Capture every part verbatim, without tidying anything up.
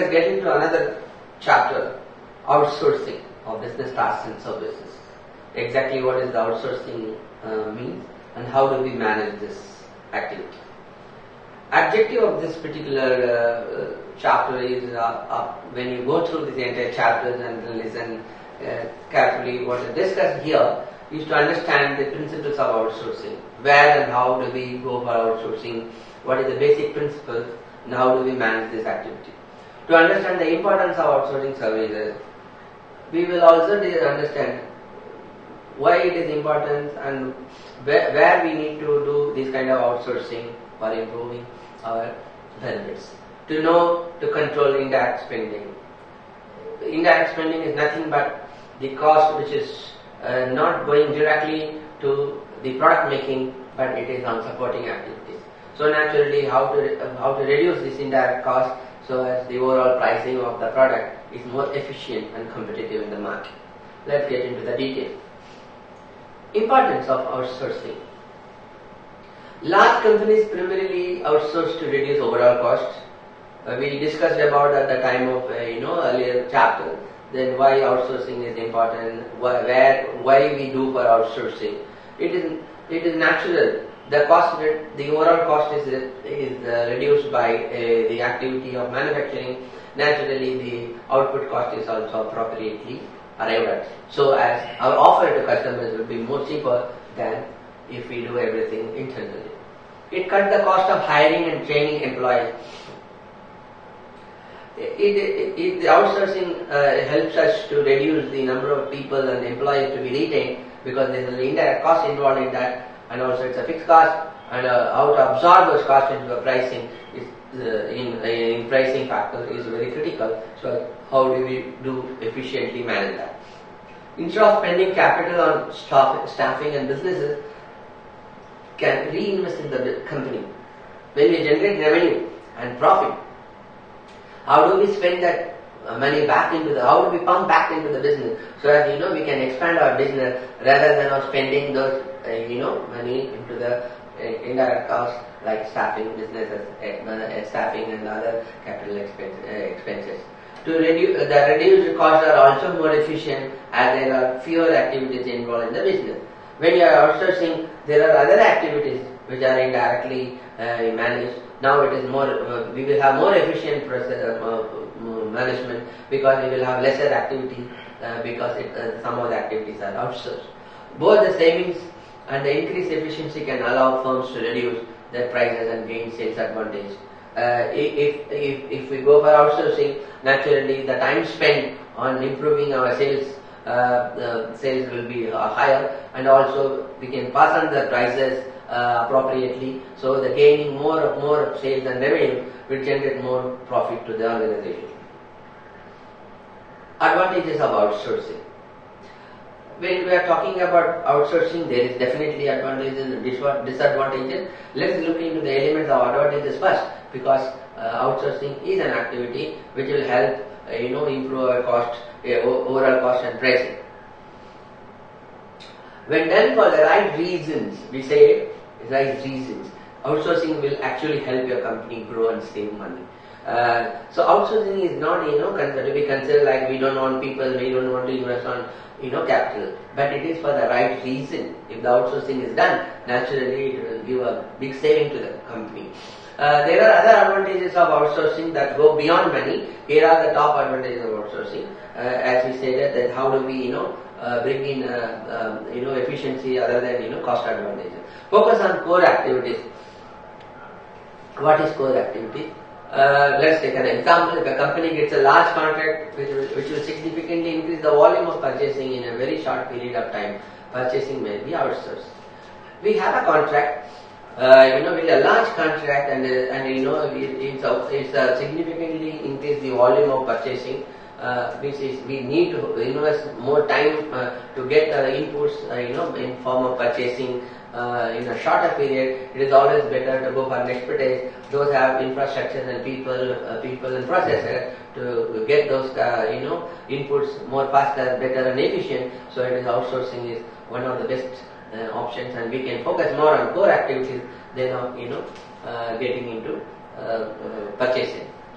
us get into another chapter, outsourcing of business tasks and services. Exactly what is the outsourcing uh, means and how do we manage this activity. Objective of this particular uh, chapter is uh, uh, when you go through this entire chapters and listen uh, carefully what is discussed here is to understand the principles of outsourcing. Where and how do we go for outsourcing? What is the basic principles and how do we manage this activity? To understand the importance of outsourcing services, we will also understand why it is important and where, where we need to do this kind of outsourcing for improving our benefits. To know to control indirect spending. Indirect spending is nothing but the cost which is uh, not going directly to the product making, but it is on supporting activities. So naturally, how to uh, how to reduce this indirect cost so as the overall pricing of the product is more efficient and competitive in the market. Let's get into the detail. Importance of outsourcing. Large companies primarily outsource to reduce overall costs. Uh, we discussed about at the time of uh, you know earlier chapter. Then why outsourcing is important, why, where, why we do for outsourcing. It is it is natural. The cost, the overall cost is is uh, reduced by uh, the activity of manufacturing. Naturally, the output cost is also appropriately arrived at. So, as our offer to customers will be more cheaper than if we do everything internally. It cuts the cost of hiring and training employees. It, it, it, the outsourcing uh, helps us to reduce the number of people and employees to be retained because there is an indirect cost involved in that, and also it's a fixed cost, and uh, how to absorb those costs into the pricing is uh, in, uh, in pricing factor is very critical. So how do we do efficiently manage that? Instead of spending capital on staff, staffing and businesses, can reinvest in the company. When we generate revenue and profit, how do we spend that money back into the, how do we pump back into the business so that, you know, we can expand our business rather than of spending those, uh, you know, money into the uh, indirect costs like staffing, businesses, uh, staffing and other capital expense, uh, expenses. To reduce, the reduced costs are also more efficient as there are fewer activities involved in the business. When you are outsourcing, there are other activities which are indirectly uh, managed. Now it is more, uh, we will have more efficient process, uh, management because we will have lesser activity uh, because it, uh, some of the activities are outsourced. Both the savings and the increased efficiency can allow firms to reduce their prices and gain sales advantage. Uh, if, if, if we go for outsourcing, naturally the time spent on improving our sales uh, the sales will be uh, higher, and also we can pass on the prices uh, appropriately, so the gaining more of more of sales and revenue will generate more profit to the organization. Advantages of outsourcing. When we are talking about outsourcing, there is definitely advantages and disadvantages. Let's look into the elements of advantages first, because uh, outsourcing is an activity which will help uh, you know improve our cost, uh, overall cost and pricing. When done for the right reasons, we say right reasons, outsourcing will actually help your company grow and save money. Uh, so outsourcing is not, you know, to be considered like we don't want people, we don't want to invest on, you know, capital. But it is for the right reason. If the outsourcing is done, naturally it will give a big saving to the company. Uh, there are other advantages of outsourcing that go beyond money. Here are the top advantages of outsourcing. Uh, as we stated, that how do we, you know, uh, bring in, uh, um, you know, efficiency other than, you know, cost advantages. Focus on core activities. What is core activity? Uh, let's take an example. If a company gets a large contract which will, which will significantly increase the volume of purchasing in a very short period of time, purchasing may be outsourced. We have a contract, uh, you know, with a large contract, and uh, and you know, it, it's a, it's a significantly increase the volume of purchasing, uh, which is we need to invest more time uh, to get the inputs, uh, you know, in form of purchasing. Uh, in a shorter period, it is always better to go for an expertise. Those have infrastructures and people, uh, people and processes to get those, uh, you know, inputs more faster, better, and efficient. So, it is outsourcing is one of the best uh, options, and we can focus more on core activities than on, you know, uh, getting into uh, uh, purchasing.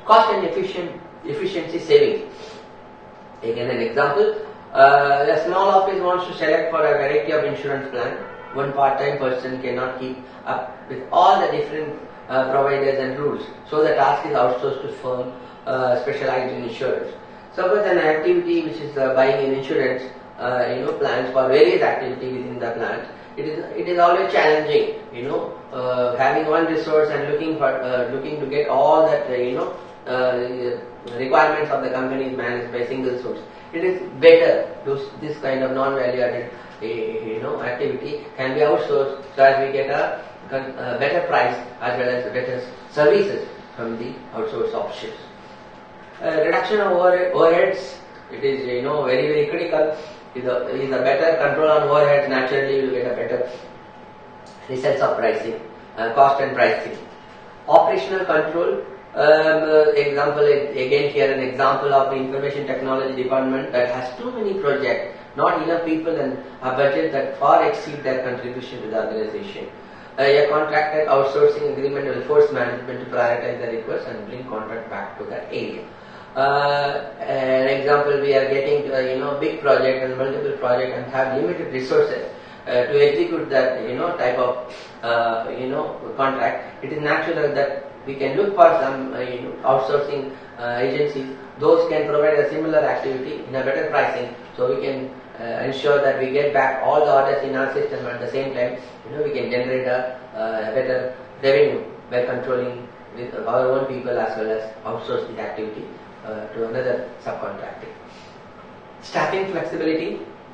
Cost and efficient, efficiency saving. Again an example, uh, a small office wants to select for a variety of insurance plan. One part-time person cannot keep up with all the different uh, providers and rules. So the task is outsourced to firm uh, specialized in insurance. Suppose an activity which is uh, buying an insurance uh, you know, plans for various activities within the plant. It is it is always challenging, you know, uh, having one resource and looking for uh, looking to get all that uh, you know uh, requirements of the company is managed by single source. It is better to this kind of non-value added uh, you know activity can be outsourced so as we get a, a better price as well as better services from the outsourced options. Uh, reduction of over, overheads. It is you know very very critical. Is a, is a better control on overheads, naturally you will get a better results of pricing, uh, cost and pricing. Operational control, um, uh, example again here an example of the information technology department that has too many projects, not enough people and a budget that far exceed their contribution to the organization. Uh, a contracted outsourcing agreement will force management to prioritize the request and bring contract back to that area. Uh, an example, we are getting to a you know big project and multiple project and have limited resources uh, to execute that you know type of uh, you know contract. It is natural that we can look for some uh, you know outsourcing uh, agencies. Those can provide a similar activity in a better pricing, so we can uh, ensure that we get back all the orders in our system at the same time. You know we can generate a, uh, a better revenue by controlling with our own people as well as outsource the activity Uh, to another subcontracting. Staffing flexibility.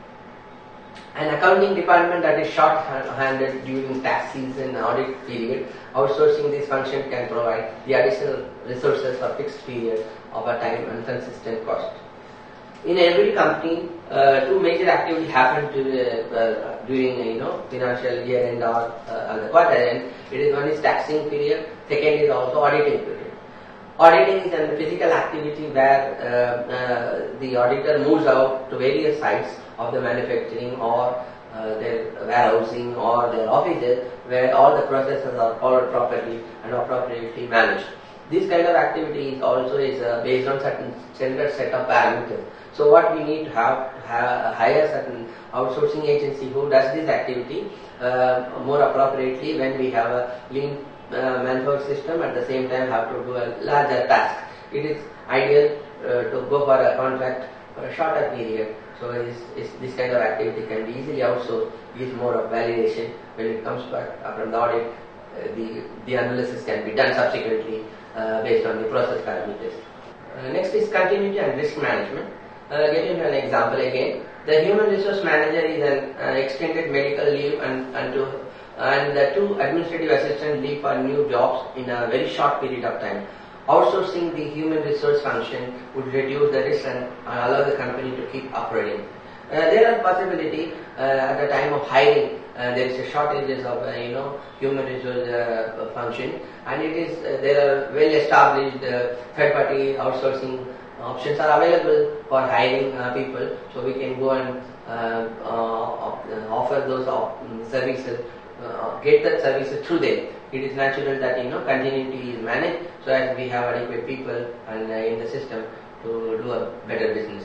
An accounting department that is short-handed during tax season audit period, outsourcing this function can provide the additional resources for fixed period of a time and consistent cost. In every company, uh, two major activities happen to, uh, uh, during you know financial year end or uh, the quarter end. It is one is taxing period, second is also auditing period. Auditing is a physical activity where uh, uh, the auditor moves out to various sites of the manufacturing or uh, their warehousing or their offices where all the processes are followed properly and appropriately managed. This kind of activity is also is uh, based on certain standard set of parameters. So what we need to have, have hire certain outsourcing agency who does this activity uh, more appropriately when we have a lean Uh, manpower system, at the same time have to do a larger task. It is ideal uh, to go for a contract for a shorter period. So it's, it's, this kind of activity can be easily outsourced, gives more of validation. When it comes back from the audit, uh, the, the analysis can be done subsequently uh, based on the process parameters. Uh, next is continuity and risk management. Uh, getting to an example again, the human resource manager is an uh, extended medical leave and, and to and the two administrative assistants leave for new jobs in a very short period of time. Outsourcing the human resource function would reduce the risk and allow the company to keep operating. Uh, there are possibility uh, at the time of hiring. Uh, there is a shortages of uh, you know human resource uh, function, and it is uh, there are well established uh, third party outsourcing options are available for hiring uh, people. So we can go and uh, uh, offer those uh, services. Uh, get that services through them. It is natural that you know continuity is managed so as we have adequate people and uh, in the system to do a better business.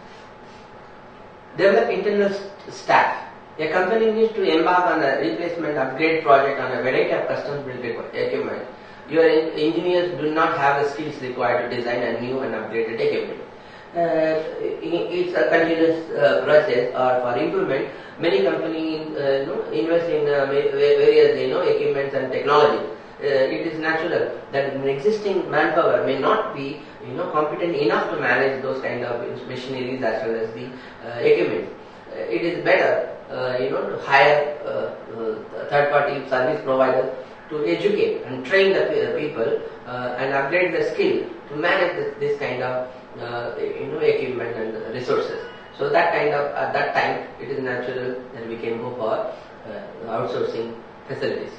Develop internal st- staff. A company needs to embark on a replacement upgrade project on a variety of custom built equipment. Your en- engineers do not have the skills required to design a new and upgraded equipment. Uh, it's a continuous uh, process or for improvement. Many companies uh, you know, invest in uh, various you know equipments and technology. Uh, it is natural that an existing manpower may not be you know competent enough to manage those kind of machineries as well as the uh, equipment. Uh, it is better uh, you know to hire uh, uh, third party service provider to educate and train the people uh, and upgrade the skill to manage this, this kind of uh, you know equipment and resources. So that kind of at that time it is natural that we can go for uh, outsourcing facilities.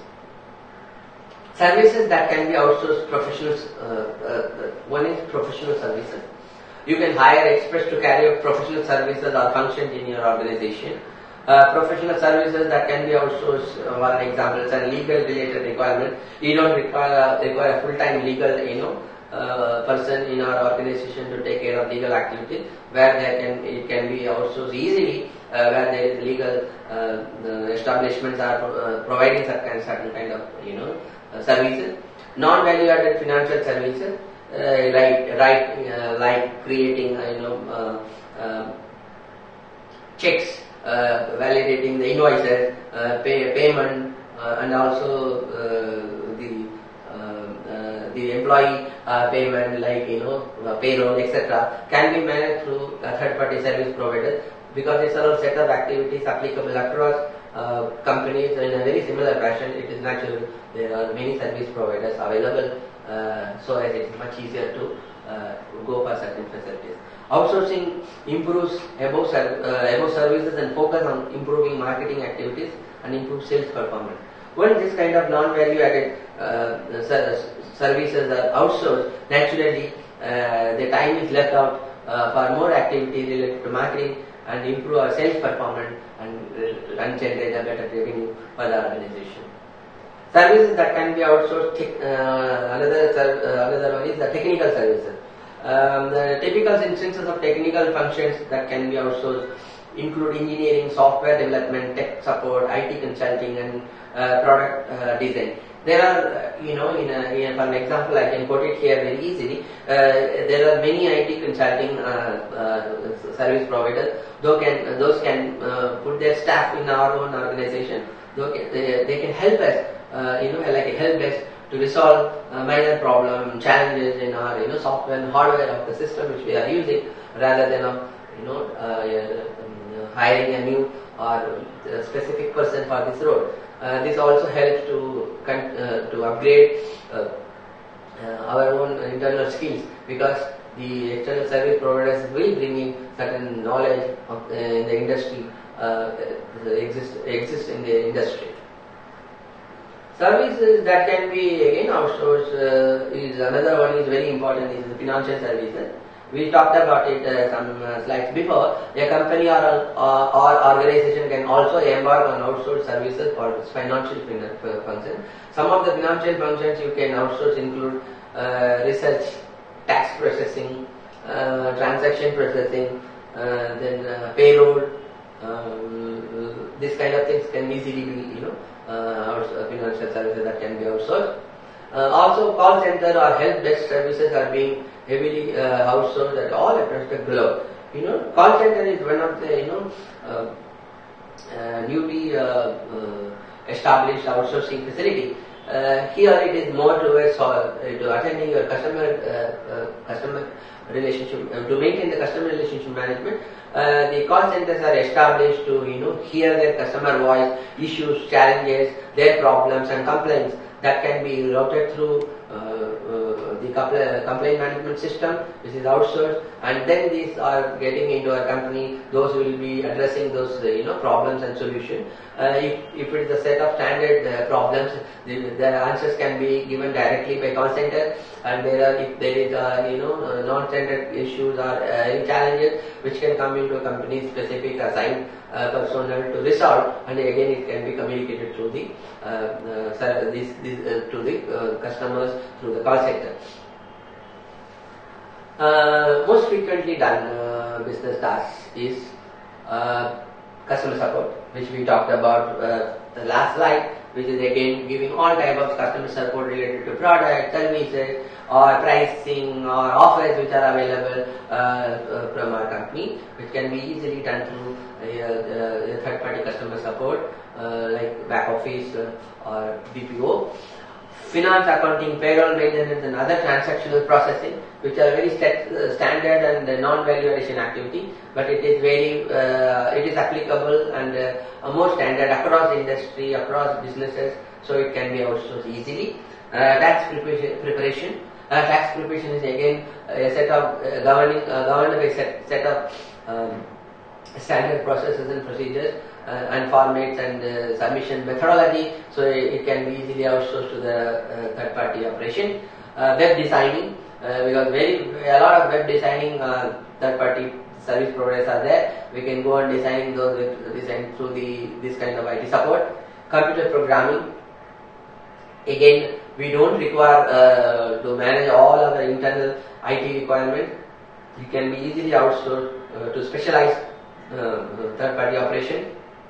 Services that can be outsourced professionals. Uh, uh, one is professional services. You can hire experts to carry out professional services or functions in your organization. Uh, professional services that can be outsourced, uh, one example is a legal related requirement. You don't require, uh, require a full-time legal, you know, uh, person in our organization to take care of legal activities, where there can it can be outsourced easily, uh, where there is legal uh, establishments are uh, providing certain certain kind of you know uh, services. Non-value-added financial services, uh, like right uh, like creating uh, you know uh, uh, checks, uh, validating the invoices, uh, pay, payment, uh, and also uh, the uh, uh, the employee uh, payment, like you know uh, payroll, et cetera, can be managed through a third-party service providers, because it's a set of activities applicable across uh, companies in a very similar fashion. It is natural. There are many service providers available, uh, so as it is much easier to uh, go for certain facilities. Outsourcing improves above, uh, above services and focus on improving marketing activities and improve sales performance. When this kind of non-value added uh, services are outsourced, naturally uh, the time is left out uh, for more activity related to marketing and improve our sales performance and, uh, and generate a better revenue for the organization. Services that can be outsourced, uh, another, uh, another one is the technical services. Um, the typical instances of technical functions that can be outsourced include engineering, software development, tech support, I T consulting, and uh, product uh, design. There are, you know, in, a, in a, for an example, I can quote it here very easily. Uh, there are many I T consulting uh, uh, service providers. Those can, those can uh, put their staff in our own organization. They, they can help us, uh, you know, like a help desk to resolve uh, minor problem, challenges in our, you know, software and hardware of the system which we are using, rather than, uh, you know, uh, hiring a new or a specific person for this role. Uh, this also helps to uh, to upgrade uh, uh, our own internal skills, because the external service providers will bring in certain knowledge of, uh, in the industry, uh, exist exist in the industry. Services that can be again outsourced uh, is another one is very important, is the financial services. We talked about it uh, some uh, slides before. A company or, uh, or organization can also embark on outsourced services for its financial function. Some of the financial functions you can outsource include uh, research, tax processing, uh, transaction processing, uh, then uh, payroll. Um, this kind of things can easily be, you know, uh, financial services that can be outsourced. Uh, also, call center or help desk services are being heavily uh, outsourced at all across the globe. You know, call center is one of the, you know, uh, uh, newly uh, uh, established outsourcing facility. Uh, here it is more towards uh, to attending your customer uh, uh, customer relationship, uh, to maintain the customer relationship management. Uh, the call centers are established to, you know, hear their customer voice, issues, challenges, their problems and complaints that can be routed through uh, uh, the compl- complaint management system, which is outsourced, and then these are getting into a company. Those will be addressing those uh, you know problems and solutions. Uh, if, if it is a set of standard uh, problems, the, the answers can be given directly by call center, and there are, if there is uh, you know uh, non-standard issues or uh, any challenges which can come into a company specific assigned uh, personnel to resolve, and again it can be communicated through the uh, uh, this, this, uh, to the uh, customers through the call center. Uh, most frequently done uh, business tasks is uh, customer support, which we talked about uh, the last slide, which is again giving all type of customer support related to product, services, or pricing, or offers which are available uh, uh, from our company, which can be easily done through uh, uh, third-party customer support uh, like back office uh, or B P O. Finance, accounting, payroll, maintenance, and other transactional processing, which are very st- uh, standard and uh, non-value addition activity, but it is very, uh, it is applicable and uh, more standard across industry, across businesses, so it can be outsourced easily. Uh, tax preparation, preparation. Uh, tax preparation is again a set of uh, governing, uh, governed by set, set of um, standard processes and procedures uh, and formats and uh, submission methodology, so it, it can be easily outsourced to the uh, third party operation. Uh, web designing, uh, because very a lot of web designing uh, third party service providers are there. We can go on designing those web design through the this kind of I T support. Computer programming, again we don't require uh, to manage all our internal I T requirements. You can be easily outsourced uh, to specialized uh, third-party operation.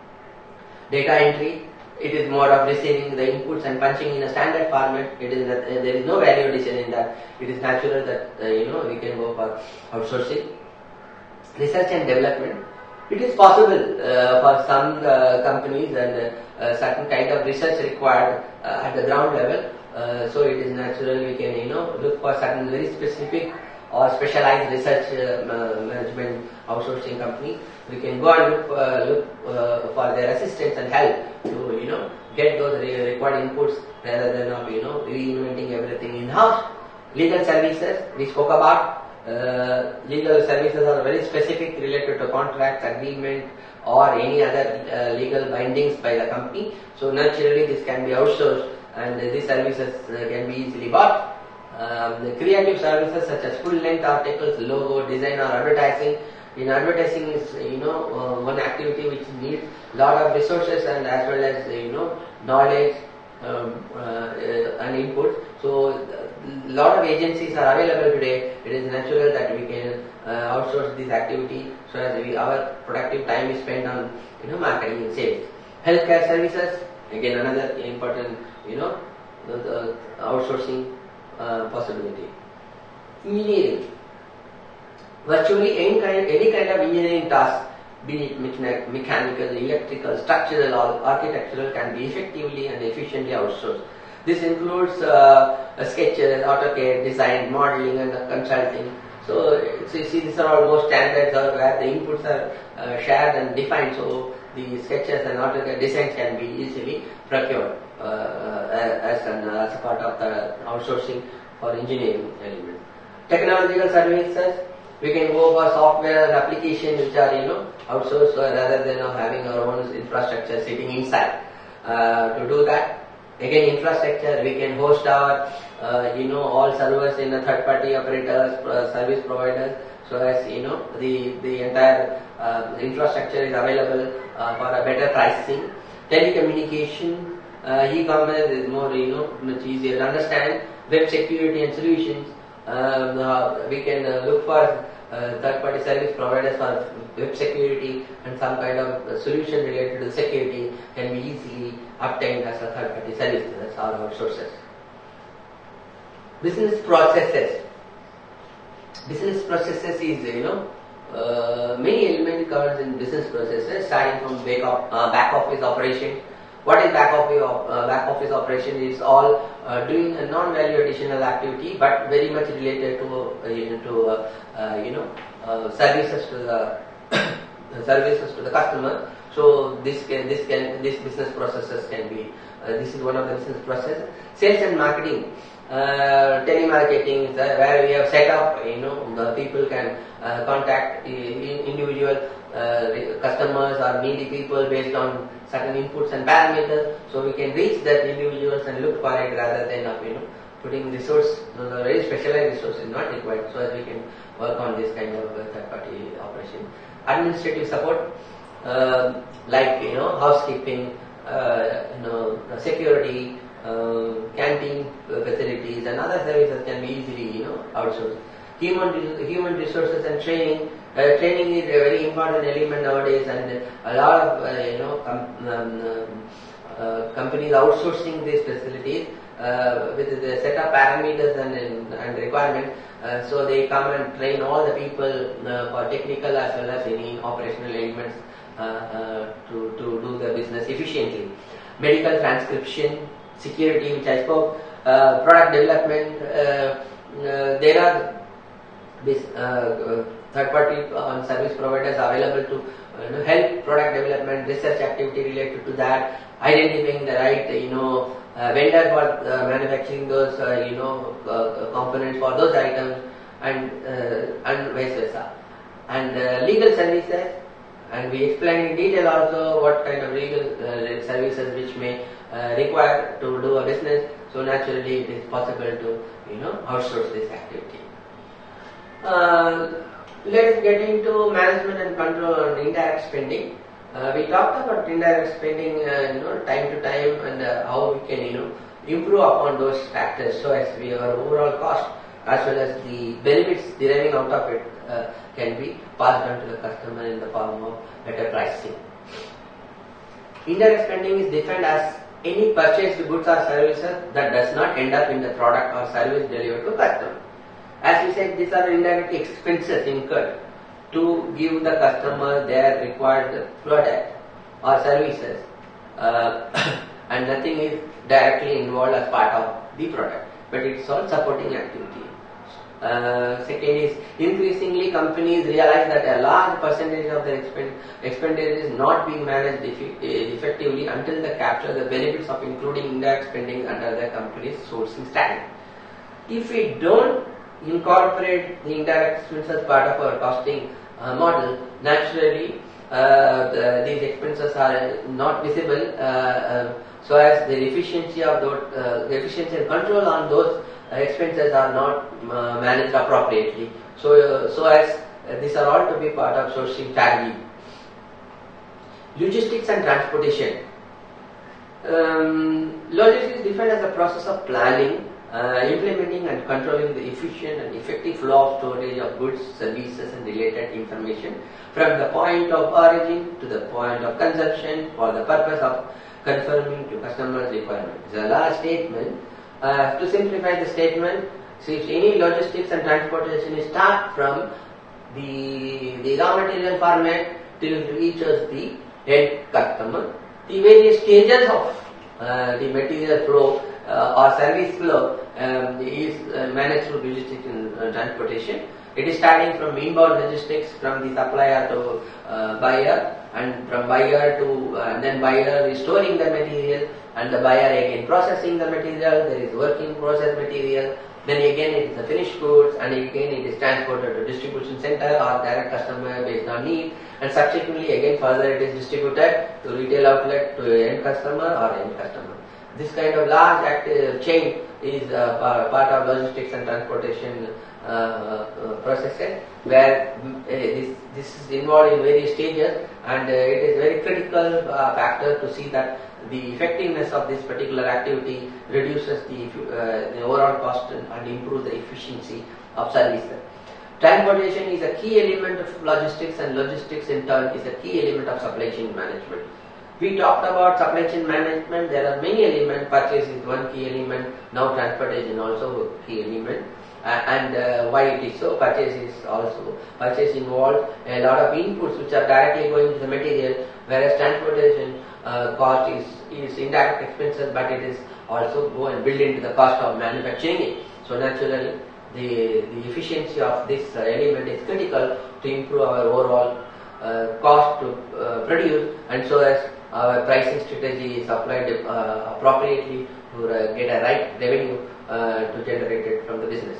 Data entry, it is more of receiving the inputs and punching in a standard format. It is that, uh, there is no value addition in that. It is natural that uh, you know we can go for outsourcing. Research and development. It is possible uh, for some uh, companies and uh, certain kind of research required uh, at the ground level. Uh, so it is natural we can you know look for certain very specific or specialized research uh, management outsourcing company. We can go and look, uh, look uh, for their assistance and help to you know get those re- required inputs rather than of you know reinventing everything in house. Legal services we spoke about. Uh, legal services are very specific related to contracts, agreement, or any other uh, legal bindings by the company. So naturally, this can be outsourced, and uh, these services uh, can be easily bought. Um, the creative services such as full-length articles, logo, design, or advertising. In advertising is you know uh, one activity which needs lot of resources and as well as you know knowledge um, uh, uh, and input. So a lot of agencies are available today. It is natural that we can uh, outsource this activity so as we, our productive time is spent on you know marketing and sales. Healthcare services, again another important you know the, the outsourcing uh, possibility. Engineering, virtually any kind any kind of engineering task, be it mechanic, mechanical, electrical, structural, or architectural, can be effectively and efficiently outsourced. This includes uh, sketches, AutoCAD, design, modeling, and uh, consulting. So, so you see, these are almost standards or where the inputs are uh, shared and defined. So the sketches and AutoCAD designs can be easily procured uh, as, an, uh, as a part of the outsourcing for engineering elements. Technological services, we can go for software and applications which are you know outsourced uh, rather than uh, having our own infrastructure sitting inside. Uh, to do that. Again, infrastructure, we can host our, uh, you know, all servers in a third-party operators, uh, service providers, so as, you know, the, the entire uh, infrastructure is available uh, for a better pricing. Telecommunication, uh, e-commerce is more, you know, much easier to understand. Web security and solutions, um, uh, we can uh, look for uh, third-party service providers for web security and some kind of uh, solution related to security can be easily obtained as a third-party service. That's all outsources. Business processes. Business processes is, you know, uh, many elements covered in business processes, starting from back, op, uh, back office operation. What is back office? Uh, back office operation is all uh, doing a non-value additional activity, but very much related to uh, you know, to uh, uh, you know uh, services to the services to the customer. So this can this can this business processes can be uh, this is one of the business processes. Sales and marketing, uh, telemarketing, is, uh, where we have set up you know the people can uh, contact individual uh, customers or needy people based on certain inputs and parameters, so we can reach that individuals and look for it rather than of you know putting resource, no, the very specialized resource is not required, so as we can work on this kind of uh, third-party operation. Administrative support, uh, like you know housekeeping, uh, you know security, uh, canteen facilities, and other services can be easily you know outsourced. Human human resources and training. Uh, training is a very important element nowadays, and a lot of uh, you know com- um, uh, companies outsourcing these facilities uh, with the set of parameters and and requirements. Uh, so they come and train all the people uh, for technical as well as any operational elements uh, uh, to to do the business efficiently. Medical transcription, security, which I spoke, uh, product development. Uh, uh, there are this. Uh, uh, Third-party uh, service providers are available to uh, you know, help product development, research activity related to that, identifying the right you know uh, vendor for uh, manufacturing those uh, you know uh, components for those items, and uh, and vice versa. And uh, legal services, and we explain in detail also what kind of legal uh, services which may uh, require to do a business. So naturally, it is possible to you know outsource this activity. Uh, Let's get into management and control on indirect spending. Uh, we talked about indirect spending, uh, you know, time to time, and uh, how we can, you know, improve upon those factors so as we our overall cost as well as the benefits deriving out of it uh, can be passed on to the customer in the form of better pricing. Indirect spending is defined as any purchased goods or services that does not end up in the product or service delivered to customer. As we said, these are indirect expenses incurred to give the customer their required product or services, uh, and nothing is directly involved as part of the product, but it's all supporting activity. Uh, second is, increasingly companies realize that a large percentage of their expend expenditure is not being managed effectively until they capture the benefits of including indirect spending under the company's sourcing strategy. If we don't incorporate the indirect expenses part of our costing uh, model, naturally uh, the, these expenses are not visible, uh, uh, so as the efficiency of those, uh, the efficiency and control on those Uh, expenses are not uh, managed appropriately. So, uh, so as uh, these are all to be part of sourcing strategy. Logistics and transportation. Um, logistics is defined as a process of planning, uh, implementing and controlling the efficient and effective flow of storage of goods, services and related information from the point of origin to the point of consumption for the purpose of conforming to customers' requirements. It's a large statement. Uh, to simplify the statement, see, if any logistics and transportation is start from the, the raw material format till it reaches the end customer, the various stages of uh, the material flow uh, or service flow um, is uh, managed through logistics and uh, transportation. It is starting from inbound logistics from the supplier to uh, buyer, and from buyer to uh, and then buyer is storing the material, and the buyer again processing the material. There is working process material. Then again it is the finished goods, and again it is transported to distribution center or direct customer based on need, and subsequently again further it is distributed to retail outlet to end customer or end customer. This kind of large active chain is uh, part of logistics and transportation uh, uh, processes, where uh, this, this is involved in various stages, and uh, it is very critical uh, factor to see that the effectiveness of this particular activity reduces the, uh, the overall cost and, and improves the efficiency of service. Transportation is a key element of logistics, and logistics in turn is a key element of supply chain management. We talked about supply chain management. There are many elements. Purchase is one key element. Now transportation also a key element. Uh, and uh, why it is so? Purchase is also purchase involves a lot of inputs which are directly going to the material, whereas transportation uh, cost is is indirect expenses, but it is also go and build into the cost of manufacturing it. So naturally, the the efficiency of this uh, element is critical to improve our overall uh, cost to uh, produce, and so as our pricing strategy is applied uh, appropriately to uh, get a right revenue uh, to generate it from the business.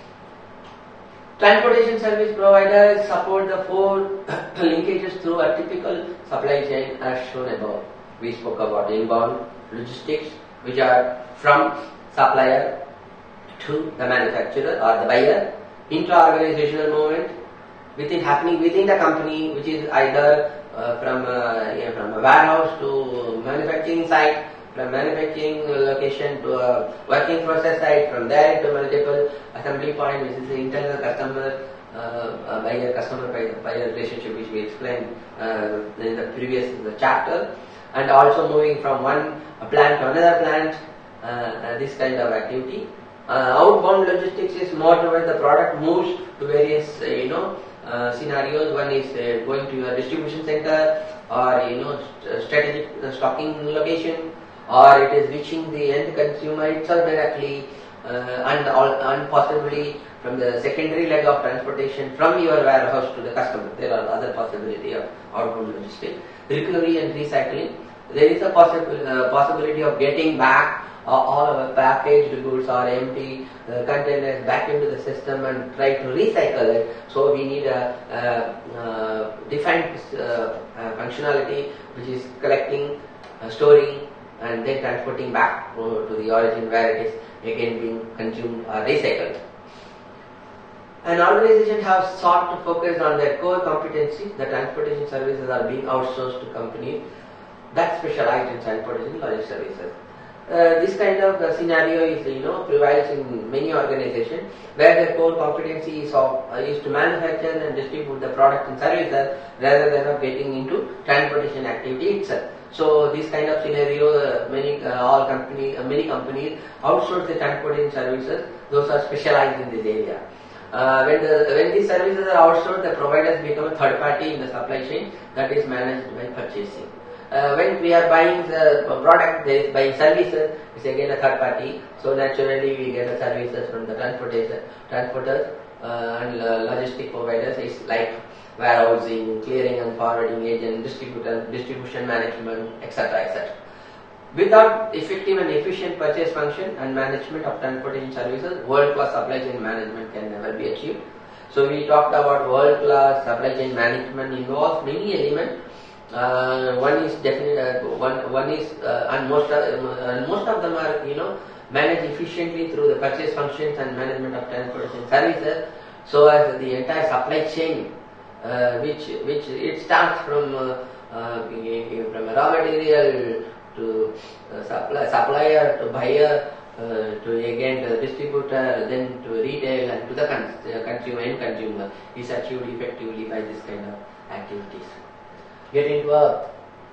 Transportation service providers support the four linkages through a typical supply chain as shown above. We spoke about inbound logistics, which are from supplier to the manufacturer or the buyer, intra-organizational movement within happening within the company, which is either uh, from uh, yeah, from a warehouse to manufacturing site, from manufacturing location to a working process site, from there to multiple assembly point, which is the internal customer uh, uh, buyer customer buyer relationship, which we explained uh, in the previous the chapter, and also moving from one plant to another plant, uh, uh, this kind of activity. Uh, outbound logistics is more towards the product moves to various uh, you know uh, scenarios. One is uh, going to your distribution center, or you know st strategic uh, stocking location, or it is reaching the end consumer itself directly, uh, and, all, and possibly from the secondary leg of transportation from your warehouse to the customer. There are other possibility of outbound logistics. Recovery and recycling. There is a possible, uh, possibility of getting back uh, all our packaged goods or empty uh, containers back into the system and try to recycle it. So we need a, a, a defined uh, uh, functionality, which is collecting, uh, storing, and then transporting back to, to the origin where it is again being consumed or recycled. An organization has sought to focus on their core competency. The transportation services are being outsourced to companies that specialize in transportation logistics services. uh, this kind of uh, scenario is, you know, prevails in many organizations where the core competency is, of, uh, is to manufacture and distribute the product and services rather than of getting into transportation activity itself. So this kind of scenario, uh, many uh, all company, uh, many companies outsource the transportation services. Those are specialized in this area. Uh, when the when these services are outsourced, the providers become a third party in the supply chain that is managed by purchasing. Uh, when we are buying the product, there is buying services, it's again a third party. So naturally, we get the services from the transportation transporters uh, and uh, logistic providers. It's like warehousing, clearing and forwarding agent, distributor, distribution management, et cetera, et cetera. Without effective and efficient purchase function and management of transportation services, world-class supply chain management can never be achieved. So we talked about world-class supply chain management involves many elements. Uh, one is definitely uh, one one is uh, and most of, uh, most of them are, you know, managed efficiently through the purchase functions and management of transportation services. So as the entire supply chain, uh, which which it starts from uh, uh, from a raw material to uh, supply, supplier to buyer uh, to again the distributor, then to retail and to the cons uh, consumer end consumer is achieved effectively by this kind of activities. Get into a,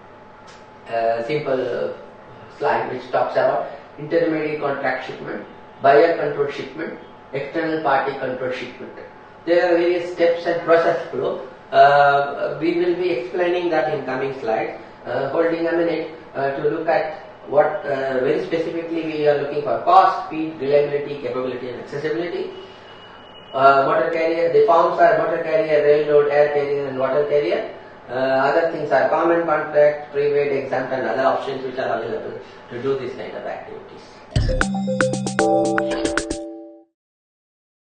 a simple uh, slide which talks about intermediate contract shipment, buyer control shipment, external party control shipment. There are various steps and process flow. Uh, we will be explaining that in coming slides. Uh, holding a minute uh, to look at what uh, very specifically we are looking for: cost, speed, reliability, capability and accessibility. Uh, motor carrier, the forms are motor carrier, railroad, air carrier and water carrier. Uh, other things are common contract, private, exempt and other options which are available to do this kind of activities.